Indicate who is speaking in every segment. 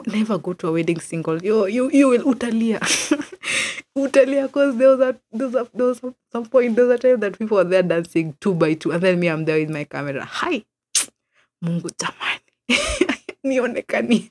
Speaker 1: Never go to a wedding single. You will utalia. Utalia, because there was some point, there was a time that people were there dancing two by two, and then me, I'm there with my camera. Hi, Mungu jamani. Nionekani.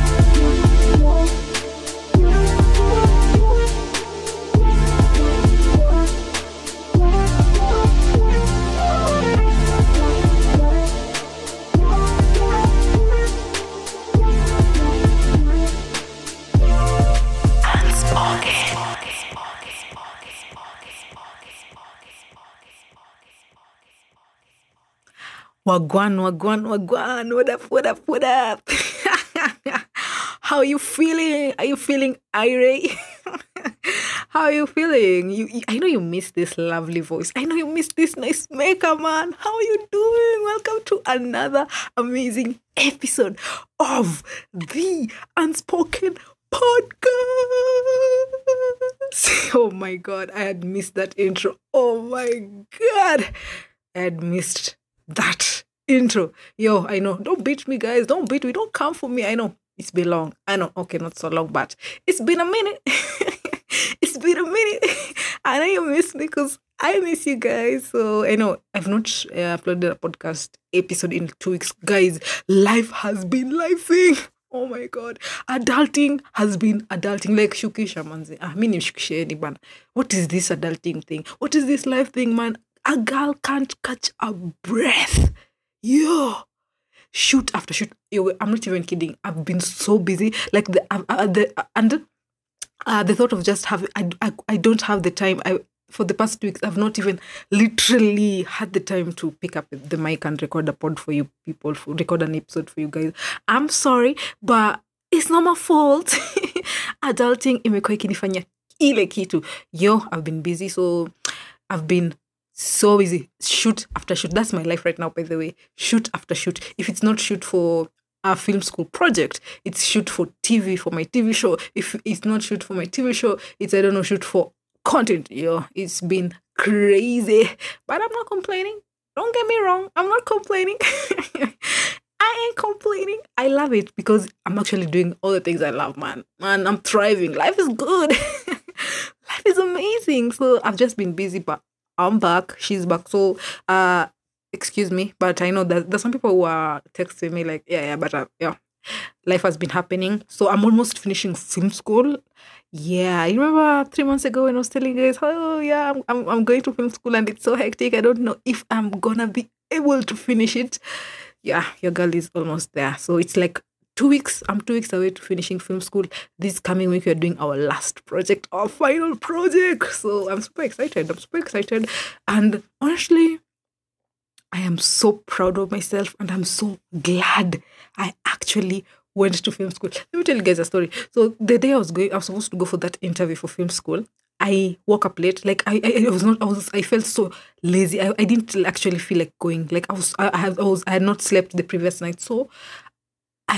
Speaker 1: Wagwan. What up? How are you feeling? Are you feeling irate? How are you feeling? I know you miss this lovely voice. I know you miss this nice makeup, man. How are you doing? Welcome to another amazing episode of the Unspoken Podcast. Oh my God, I had missed that intro. Oh my God, I had missed that intro. Yo, I know. Don't beat me, guys. Don't beat me. Don't come for me. I know. It's been long. I know. Okay, not so long, but it's been a minute. It's been a minute. I know you miss me because I miss you guys. So I know I've not uploaded a podcast episode in 2 weeks. Guys, life has been lifing. Oh my God. Adulting has been adulting. Like shukisha manzi. Mini shukisha bana. What is this adulting thing? What is this life thing, man? A girl can't catch a breath. Yo, shoot after shoot. Yo, I'm not even kidding. I've been so busy. Like the thought of just having. I don't have the time. For the past 2 weeks, I've not even literally had the time to pick up the mic and record a pod for you people. Record an episode for you guys. I'm sorry, but it's not my fault. Adulting imekuwa ikinifanya ile kitu. Yo, I've been busy, so I've been so busy. Shoot after shoot. That's my life right now, by the way. Shoot after shoot. If it's not shoot for a film school project, it's shoot for TV, for my TV show. If it's not shoot for my TV show, it's, I don't know, shoot for content. Yo, it's been crazy. But I'm not complaining. Don't get me wrong. I'm not complaining. I ain't complaining. I love it because I'm actually doing all the things I love, man. Man, I'm thriving. Life is good. Life is amazing. So I've just been busy, but I'm back. She's back. So, excuse me, but I know that there's some people who are texting me like, yeah, life has been happening. So I'm almost finishing film school. Yeah, you remember 3 months ago when I was telling you guys, oh yeah, I'm going to film school and it's so hectic. I don't know if I'm gonna be able to finish it. Yeah, your girl is almost there. So it's like 2 weeks. I'm 2 weeks away to finishing film school. This coming week, we're doing our last project, our final project. So I'm super excited. And honestly, I am so proud of myself and I'm so glad I actually went to film school. Let me tell you guys a story. So the day I was supposed to go for that interview for film school. I woke up late. Like I felt so lazy. I didn't actually feel like going. Like I had not slept the previous night. So I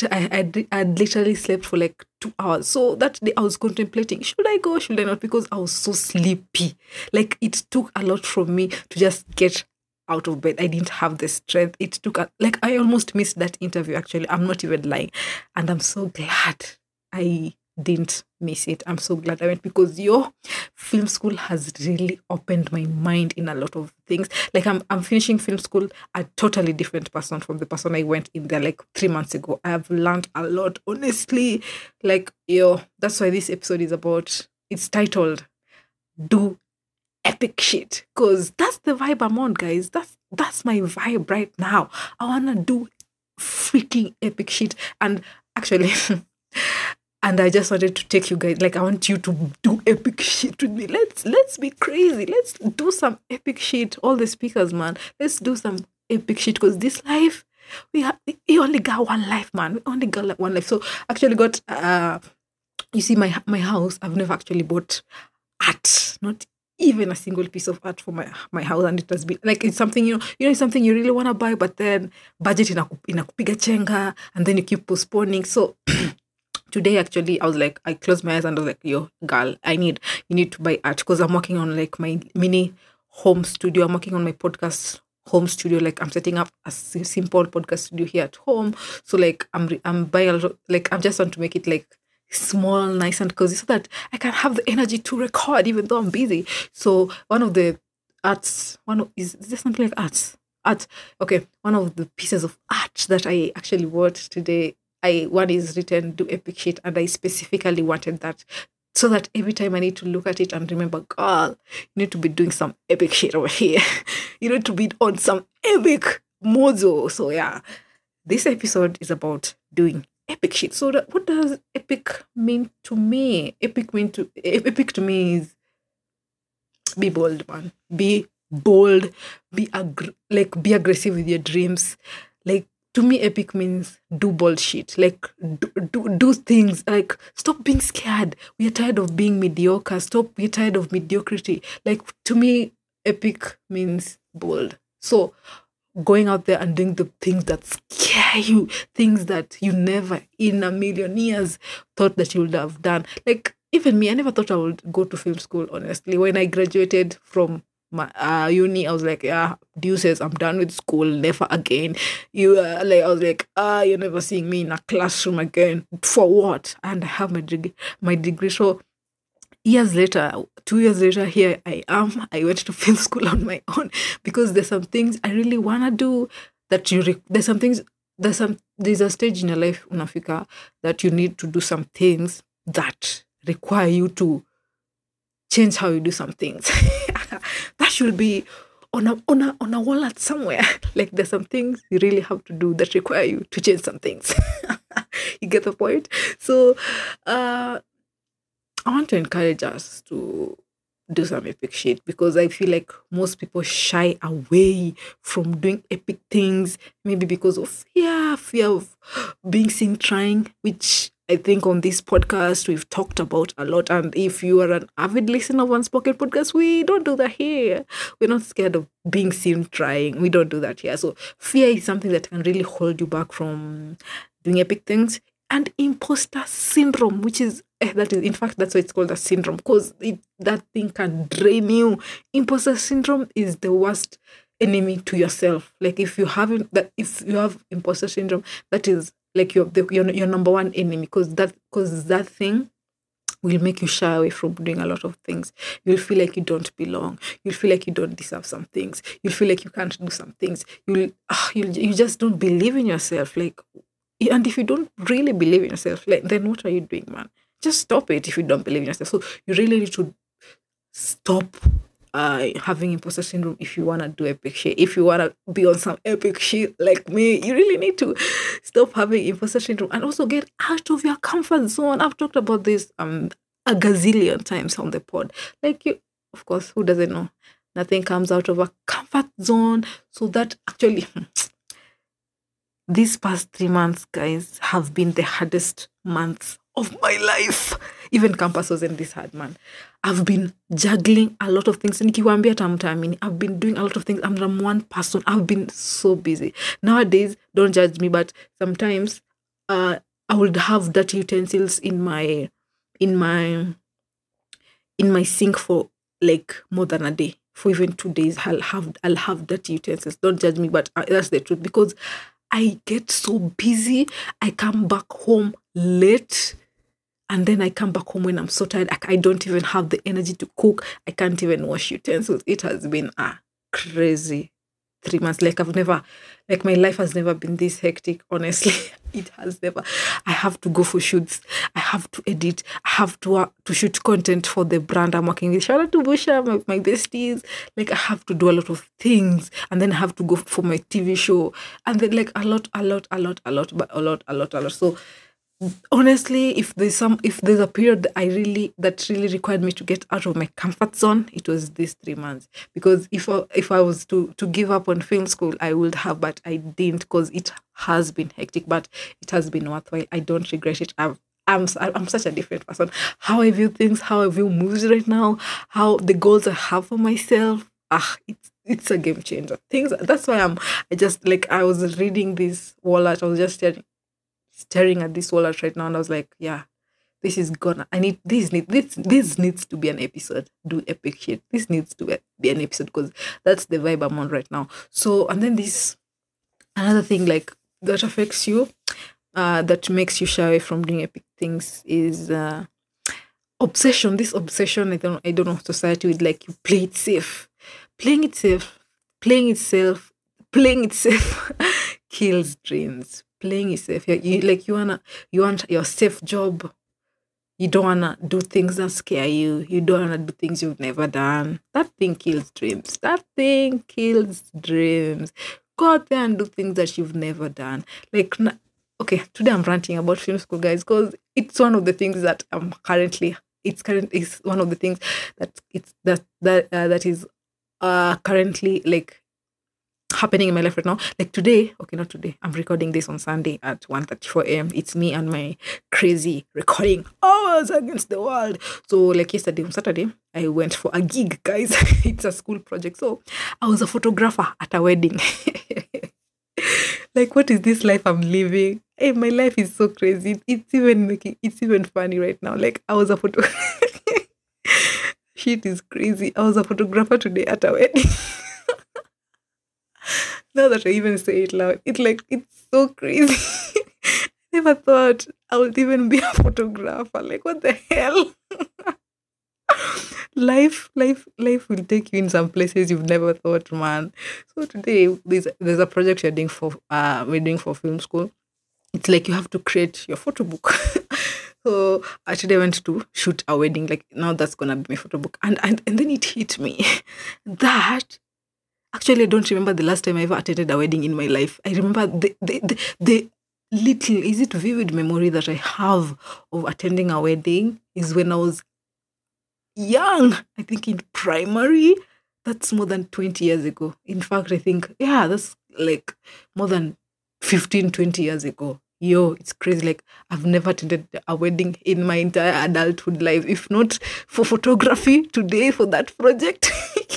Speaker 1: literally slept for like 2 hours. So that day I was contemplating, should I go, should I not? Because I was so sleepy. Like it took a lot from me to just get out of bed. I didn't have the strength. It took I almost missed that interview actually. I'm not even lying. And I'm so glad I didn't miss it. I'm so glad I went because film school has really opened my mind in a lot of things. Like I'm finishing film school a totally different person from the person I went in there like 3 months ago. I have learned a lot, honestly. Like that's why this episode is about. It's titled "Do Epic Shit" because that's the vibe I'm on, guys. That's my vibe right now. I wanna do freaking epic shit, and actually. And I just wanted to take you guys, like I want you to do epic shit with me. Let's be crazy. Let's do some epic shit. All the speakers, man. Let's do some epic shit because this life, you only got one life, man. We only got like one life. So actually got you see my house, I've never actually bought art. Not even a single piece of art for my house, and it has been like it's something it's something you really want to buy, but then budget inakupiga chenga, and then you keep postponing. So today actually I was like, I closed my eyes and I was like, yo girl, you need to buy art because I'm working on like my mini home studio. I'm working on my podcast home studio. Like I'm setting up a simple podcast studio here at home. So like I'm buying a lot like I just want to make it like small, nice and cozy so that I can have the energy to record even though I'm busy. So one of the is there something like art? Okay, one of the pieces of art that I actually watched today, one is written do epic shit, and I specifically wanted that so that every time I need to look at it and remember, girl, you need to be doing some epic shit over here. You need to be on some epic mozo. So yeah, this episode is about doing epic shit. So what does epic mean to me? Epic to me is be bold, man. Be bold. Be aggressive with your dreams. Like to me, epic means do bold shit. Like do things. Like stop being scared. We are tired of being mediocre. We're tired of mediocrity. Like to me, epic means bold. So going out there and doing the things that scare you, things that you never in a million years thought that you would have done. Like even me, I never thought I would go to film school, honestly. When I graduated from my uni, I was like, yeah, deuces, I'm done with school, never again. I was like, you're never seeing me in a classroom again. For what? And I have my degree. So years later, 2 years later, here I am. I went to film school on my own because there's some things I really wanna do that there's some things there's a stage in your life, Unafika, that you need to do some things that require you to change how you do some things. That should be on a wallet somewhere. Like there's some things you really have to do that require you to change some things. You get the point? So I want to encourage us to do some epic shit because I feel like most people shy away from doing epic things, maybe because of fear of being seen trying, which I think on this podcast we've talked about a lot. And if you are an avid listener of Unspoken Podcast, we don't do that here. We're not scared of being seen trying. We don't do that here. So fear is something that can really hold you back from doing epic things. And imposter syndrome, which is in fact that's why it's called a syndrome, because that thing can drain you. Imposter syndrome is the worst enemy to yourself. Like if you have imposter syndrome, that is like your number one enemy, because that thing will make you shy away from doing a lot of things. You'll feel like you don't belong. You'll feel like you don't deserve some things. You'll feel like you can't do some things. You just don't believe in yourself. Like, and if you don't really believe in yourself, like, then what are you doing, man? Just stop it if you don't believe in yourself. So you really need to stop having imposter syndrome if you want to do epic shit. If you want to be on some epic shit like me, you really need to stop having imposter syndrome and also get out of your comfort zone. I've talked about this a gazillion times on the pod. Like, of course, who doesn't know? Nothing comes out of a comfort zone. So that actually... These past 3 months, guys, have been the hardest months of my life. Even campus wasn't this hard, man. I've been juggling a lot of things. Nikiwaambia tamtamini, I've been doing a lot of things. I'm one person. I've been so busy. Nowadays, don't judge me, but sometimes I would have dirty utensils in my sink for like more than a day. For even 2 days, I'll have dirty utensils. Don't judge me, but that's the truth, because I get so busy. I come back home late, and then I come back home when I'm so tired. I don't even have the energy to cook. I can't even wash utensils. It has been a crazy 3 months. Like my life has never been this hectic, honestly. It has never. I have to go for shoots. I have to edit. I have to shoot content for the brand I'm working with. Shout out to Busha, my besties. Like I have to do a lot of things, and then I have to go for my TV show, and then like a lot. So honestly, if there's a period that really required me to get out of my comfort zone, it was these 3 months. Because if I was to give up on film school, I would have, but I didn't, because it has been hectic, but it has been worthwhile. I don't regret it. I'm such a different person. How I view things, how I view movies right now, how the goals I have for myself. It's a game changer. That's why I was reading this wallet. I was just staring at this wallet right now, and I was like, yeah, this is gonna. I need this needs to be an episode. Do epic shit. This needs to be an episode because that's the vibe I'm on right now. So and then this another thing like that affects you, that makes you shy away from doing epic things is obsession. This obsession, I don't know, society with like you play it safe, playing it safe, playing itself, playing itself kills dreams. Playing it safe, you like you want your safe job. You don't wanna do things that scare you. You don't wanna do things you've never done. That thing kills dreams. That thing kills dreams. Go out there and do things that you've never done. Like, okay, today I'm ranting about film school, guys, because it's one of the things that I'm currently. It's one of the things that is currently like happening in my life right now. Like today, okay, not today. I'm recording this on Sunday at 1:34 a.m. It's me and my crazy recording hours against the world. So like yesterday on Saturday, I went for a gig, guys. It's a school project. So I was a photographer at a wedding. Like, what is this life I'm living? Hey, my life is so crazy. It's even funny right now. Like I was a photo shit is crazy. I was a photographer today at a wedding. Now that I even say it loud, it's so crazy. Never thought I would even be a photographer. Like what the hell? Life will take you in some places you've never thought, man. So today there's a project we're doing for film school. It's like you have to create your photo book. So today I went to shoot a wedding. Like now that's gonna be my photo book. And then it hit me that actually, I don't remember the last time I ever attended a wedding in my life. I remember the little, is it vivid memory that I have of attending a wedding is when I was young. I think in primary. That's more than 20 years ago. In fact, I think, yeah, that's like more than 15, 20 years ago. Yo, it's crazy. Like, I've never attended a wedding in my entire adulthood life. If not for photography today for that project.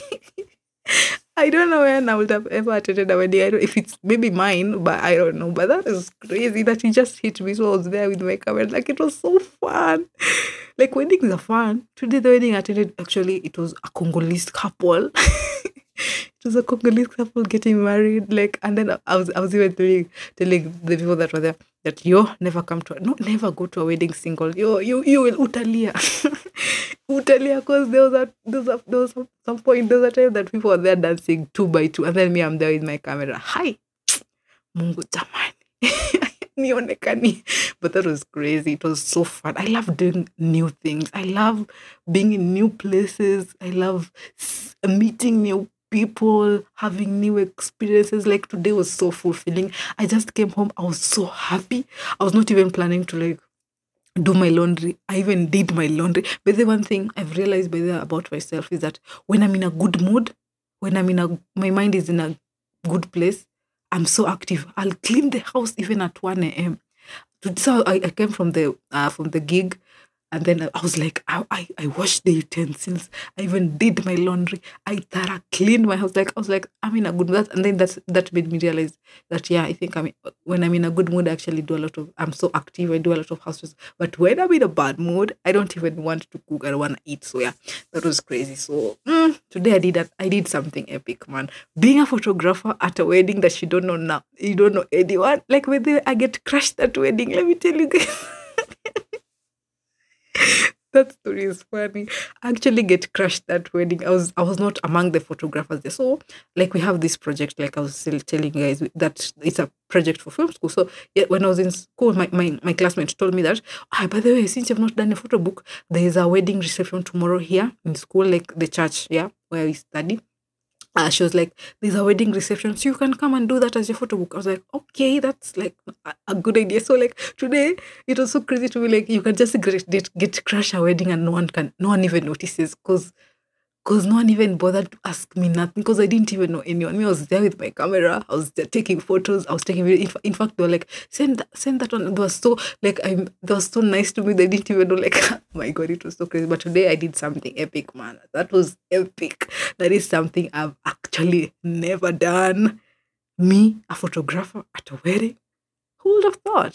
Speaker 1: I don't know when I would have ever attended a wedding. I don't if it's maybe mine, but I don't know. But that is crazy that it just hit me. So I was there with my camera. Like it was so fun. Like weddings are fun. Today the wedding I attended actually it was a Congolese couple. It was a Congolese couple getting married. Like and then I was even telling the people that were there that yo never come to never go to a wedding single. You will utalia. Utalia because there was some point there was a time that people were there dancing two by two and then me I'm there with my camera. Hi Mungu jamani. Nionekani. But that was crazy. It was so fun. I love doing new things. I love being in new places. I love meeting new people, having new experiences. Like today was so fulfilling. I just came home. I was so happy. I was not even planning to like do my laundry. I even did my laundry. But the one thing I've realized about myself is that when I'm in a good mood, when my mind is in a good place, I'm so active. I'll clean the house even at 1 a.m. So I came from the gig and then I was like, I washed the utensils. I even did my laundry. I thorough cleaned my house. Like I was like, I'm in a good mood. And then that made me realize that yeah, I think when I'm in a good mood, I actually do a lot of. I'm so active. I do a lot of houses. But when I'm in a bad mood, I don't even want to cook. I don't want to eat. So yeah, that was crazy. So today I did that. I did something epic, man. Being a photographer at a wedding that you don't know now, you don't know anyone. Like when I get crushed at wedding, let me tell you guys. That story is funny. I actually get crushed that wedding. I was not among the photographers there. So like we have this project, like I was still telling you guys that it's a project for film school. So yeah, when I was in school, my classmate told me that, by the way, since you've not done a photo book, there is a wedding reception tomorrow here in school, like the church, yeah, where we study. She was like, "There's a wedding reception, so you can come and do that as your photo book." I was like, "Okay, that's like a good idea." So like today, it was so crazy to me. Like you can just get crash a wedding and no one even notices because no one even bothered to ask me nothing because I didn't even know anyone. Me, I was there with my camera. I was there taking photos. I was taking video. In fact, they were like, send that one. They were so like they were so nice to me. They didn't even know like oh my god, it was so crazy. But today I did something epic, man. That was epic. That is something I've actually never done. Me, a photographer at a wedding. Who would have thought?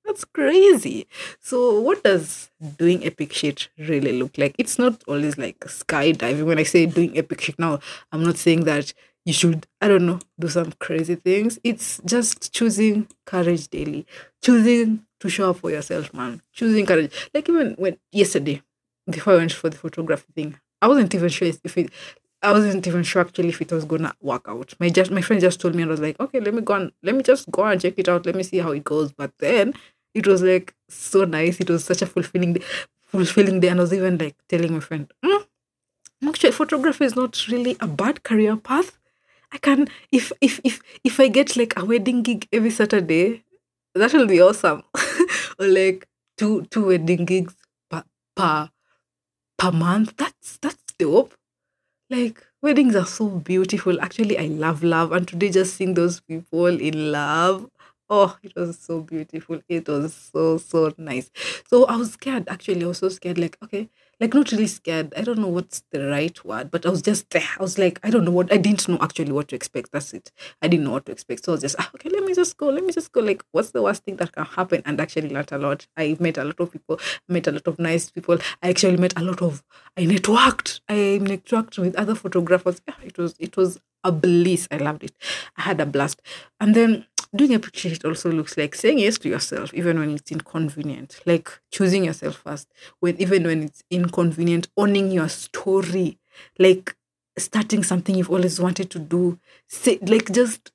Speaker 1: That's crazy. So, what does doing epic shit really look like? It's not always like skydiving. When I say doing epic shit now, I'm not saying that you should, I don't know, do some crazy things. It's just choosing courage daily, choosing to show up for yourself, man. Choosing courage. Like, even when yesterday, before I went for the photography thing, I wasn't even sure if it, I wasn't even sure actually if it was gonna work out. My friend just told me, and I was like, okay, let me just go and check it out. Let me see how it goes. But then it was like so nice. It was such a fulfilling day. And I was even like telling my friend, actually, photography is not really a bad career path. I can if I get like a wedding gig every Saturday, that will be awesome. Or like two wedding gigs per per month. That's dope. Like weddings are so beautiful. Actually, I love love, and today just seeing those people in love. Oh, it was so beautiful. It was so nice. So I was scared. Actually, I was so scared. Like okay, like not really scared. I don't know what's the right word, but I was just there. I was like, I don't know what. I didn't know actually what to expect. That's it. I didn't know what to expect. So I was just okay. Let me just go. Let me just go. Like, what's the worst thing that can happen? And actually learned a lot. I met a lot of people. Met a lot of nice people. I actually met a lot of I networked with other photographers. Yeah, it was a bliss. I loved it. I had a blast. And then doing a picture it also looks like saying yes to yourself even when it's inconvenient. Like choosing yourself first. Even when it's inconvenient, owning your story. Like starting something you've always wanted to do. Just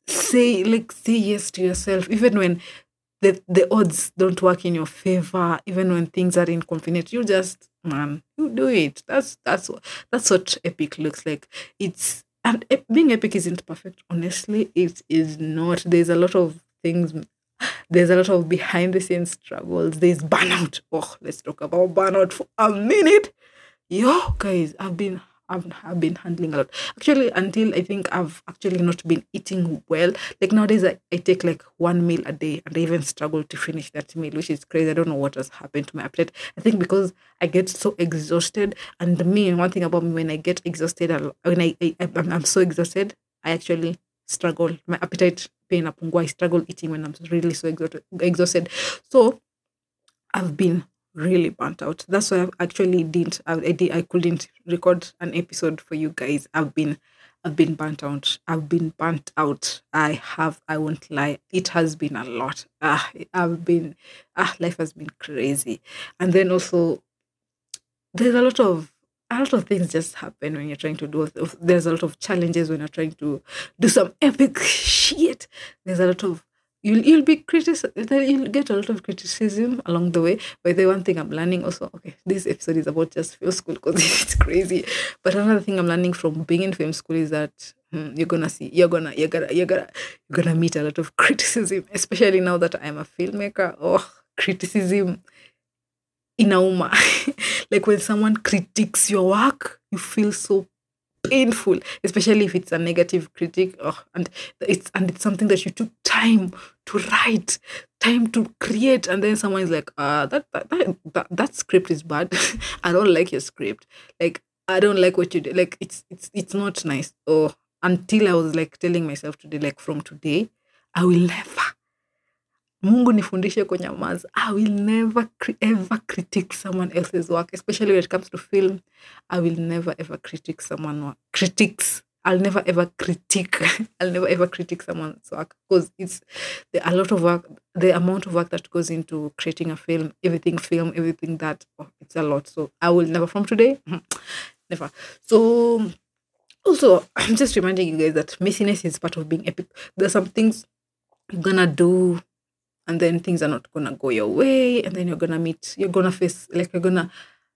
Speaker 1: say yes to yourself. Even when the odds don't work in your favor, even when things are inconvenient, you just man, you do it. That's what epic looks like. Being epic isn't perfect. Honestly, it is not. There's a lot of behind the scenes struggles. There's burnout. Oh, let's talk about burnout for a minute. Yo, guys, I've been handling a lot. Actually, until I think I've actually not been eating well. Like nowadays, I take like one meal a day, and I even struggle to finish that meal, which is crazy. I don't know what has happened to my appetite. I think because I get so exhausted, and one thing about me when I get exhausted, when I'm so exhausted, I actually struggle. My appetite pain up. I struggle eating when I'm really so exhausted. So I've been really burnt out. That's why I actually didn't. I couldn't record an episode for you guys. I've been burnt out. I've been burnt out. I have. I won't lie. It has been a lot. Life has been crazy, and then also there's a lot of things just happen when you're trying to do. There's a lot of challenges when you're trying to do some epic shit. There's a lot of you'll be you'll get a lot of criticism along the way. But the one thing I'm learning also, okay, this episode is about just film school because it's crazy. But another thing I'm learning from being in film school is that you're gonna meet a lot of criticism, especially now that I'm a filmmaker. Oh, criticism inauma. Like when someone critiques your work, you feel so painful, especially if it's a negative critic. Oh, and it's something that you took time to write, time to create, and then someone is like, that script is bad. I don't like your script. Like I don't like what you do. Like it's not nice. Oh, until I was like telling myself today, like from today, I will never Mungu nifundishe kunyamaza. I will never ever critique someone else's work, especially when it comes to film. I will never ever critique someone critiques. I'll never ever critique. I'll never ever critique someone's work because it's a lot of work. The amount of work that goes into creating a film, everything that it's a lot. So I will never from today, never. So also, I'm just reminding you guys that messiness is part of being epic. There's some things you're gonna do and then things are not gonna go your way, and then you're gonna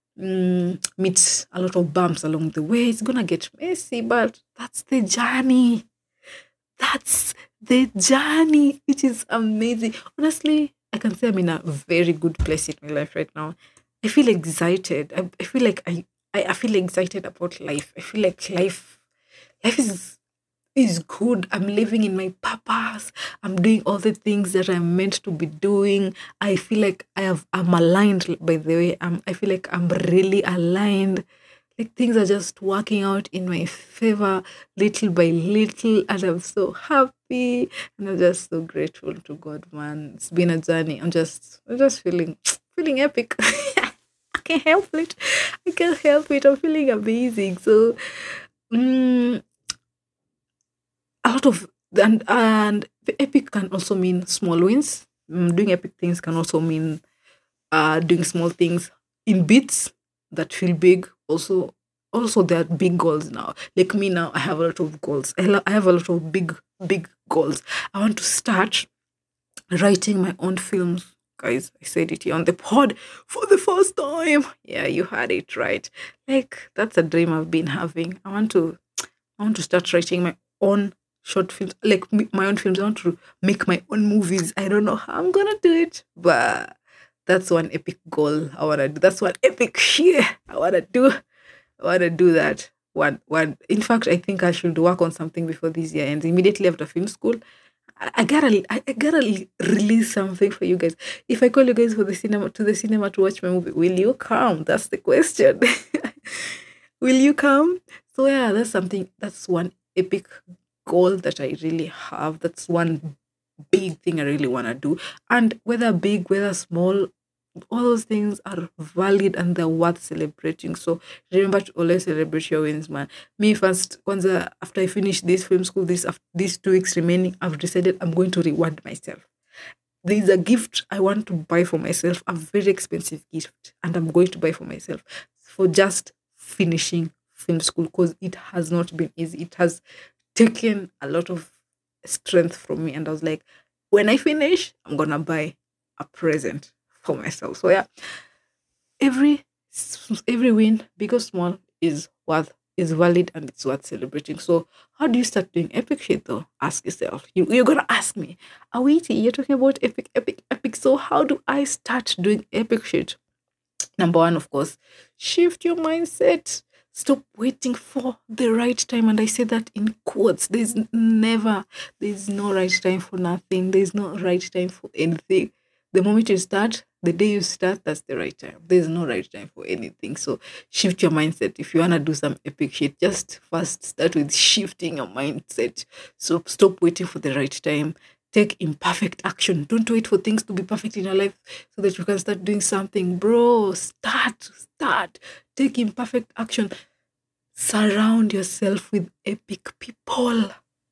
Speaker 1: meet a lot of bumps along the way. It's gonna get messy, but that's the journey. That's the journey, which is amazing. Honestly, I can say I'm in a very good place in my life right now. I feel excited. I feel like I feel excited about life. I feel like life is good. I'm living in my purpose. I'm doing all the things that I'm meant to be doing. I feel like I'm aligned, by the way. I feel like I'm really aligned. Like things are just working out in my favor little by little, and I'm so happy, and I'm just so grateful to God, man. It's been a journey. I'm just feeling feeling epic. I can't help it. I can't help it. I'm feeling amazing. So mm, a lot of and epic can also mean small wins. Doing epic things can also mean doing small things in bits that feel big. Also there are big goals now. Like me now, I have a lot of goals. I have a lot of big goals. I want to start writing my own films. Guys, I said it here on the pod for the first time. Yeah, you had it right. Like that's a dream I've been having. I want to start writing my own short films, like my own films. I want to make my own movies. I don't know how I'm gonna do it, but that's one epic goal I wanna do. That's one epic shit I wanna do. I wanna do that. One. In fact, I think I should work on something before this year ends. Immediately after film school, I gotta release something for you guys. If I call you guys for the cinema to watch my movie, will you come? That's the question. Will you come? So yeah, that's something. That's one epic goal that I really have. That's one big thing I really want to do. And whether big, whether small, all those things are valid and they're worth celebrating. So remember to always celebrate your wins, man. Me first, Kwanza, after I finish this film school, these 2 weeks remaining, I've decided I'm going to reward myself. There's a gift I want to buy for myself, a very expensive gift, and I'm going to buy for myself for just finishing film school because it has not been easy. It has taken a lot of strength from me, and I was like, when I finish, I'm gonna buy a present for myself. So yeah, every every win, big or small, is valid and it's worth celebrating. So how do you start doing epic shit though? Ask yourself. You're gonna ask me, Awiti, you're talking about epic, epic, epic. So how do I start doing epic shit? Number one, of course, shift your mindset. Stop waiting for the right time. And I say that in quotes. There's no right time for nothing. There's no right time for anything. The moment you start, the day you start, that's the right time. There's no right time for anything. So shift your mindset. If you want to do some epic shit, just first start with shifting your mindset. So stop waiting for the right time. Take imperfect action. Don't wait for things to be perfect in your life so that you can start doing something. Bro, start. Take imperfect action. Surround yourself with epic people.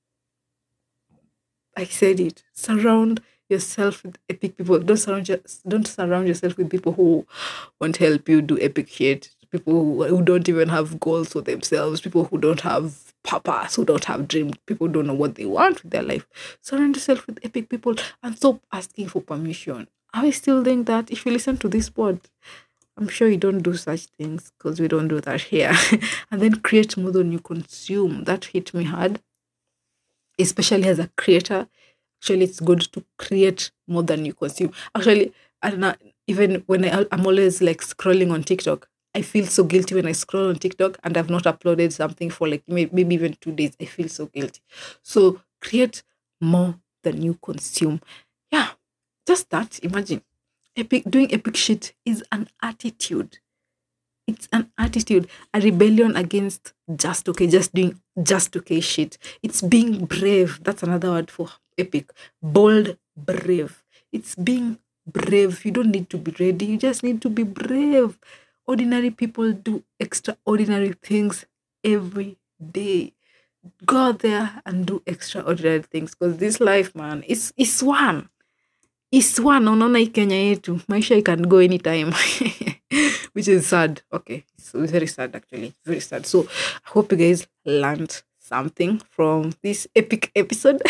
Speaker 1: I said it. Surround yourself with epic people. Don't surround yourself with people who won't help you do epic shit. People who don't even have goals for themselves. People who don't have purpose, who don't have dreams. People who don't know what they want with their life. Surround yourself with epic people and stop asking for permission. Are we still doing that? If you listen to this pod, I'm sure you don't do such things because we don't do that here. And then create more than you consume. That hit me hard, especially as a creator. Actually, it's good to create more than you consume. Actually, I don't know, even when I'm always like scrolling on TikTok, I feel so guilty when I scroll on TikTok and I've not uploaded something for like maybe even 2 days. I feel so guilty. So create more than you consume. Yeah, just that. Imagine doing epic shit is an attitude. It's an attitude, a rebellion against just doing just okay shit. It's being brave. That's another word for epic. Bold, brave. It's being brave. You don't need to be ready. You just need to be brave. Ordinary people do extraordinary things every day. Go out there and do extraordinary things because this life, man, is one. It's one. Unaona hii Kenya yetu. Maisha can go anytime. Which is sad. Okay. It's very sad actually. Very sad. So I hope you guys learned something from this epic episode.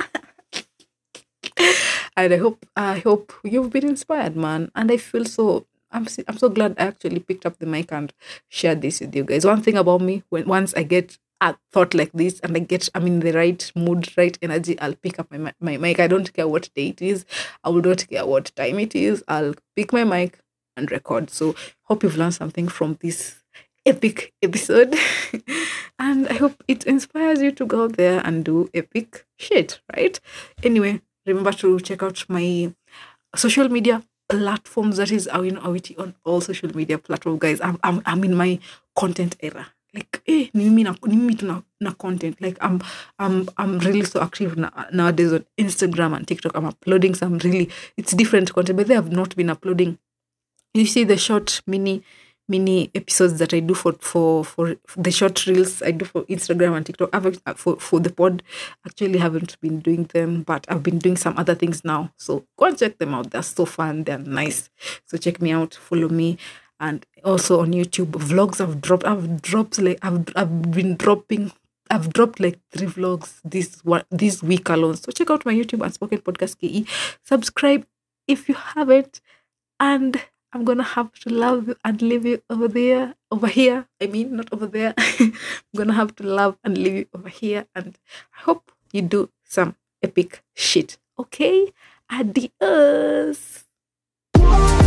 Speaker 1: And I hope you've been inspired, man. And I feel I'm so glad I actually picked up the mic and shared this with you guys. One thing about me, once I get a thought like this and I'm in the right mood, right energy, I'll pick up my mic. I don't care what day it is. I will not care what time it is. I'll pick my mic and record. So hope you've learned something from this epic episode. And I hope it inspires you to go out there and do epic shit, right? Anyway, remember to check out my social media platforms. That is Awino Awiti on all social media platforms, guys. I'm in my content era. Like, ni mimi tu na content. Like, I'm really so active nowadays on Instagram and TikTok. I'm uploading some really, it's different content, but they have not been uploading. You see the short mini episodes that I do for the short reels I do for Instagram and TikTok. For the pod, actually haven't been doing them, but I've been doing some other things now. So go and check them out. They're so fun. They're nice. So check me out. Follow me. And also on YouTube, vlogs I've dropped like 3 vlogs this week alone. So check out my YouTube Unspoken Podcast KE. Subscribe if you haven't. And I'm gonna have to love and leave you over here. I mean, not over there. I'm gonna have to love and leave you over here. And I hope you do some epic shit. Okay? Adios.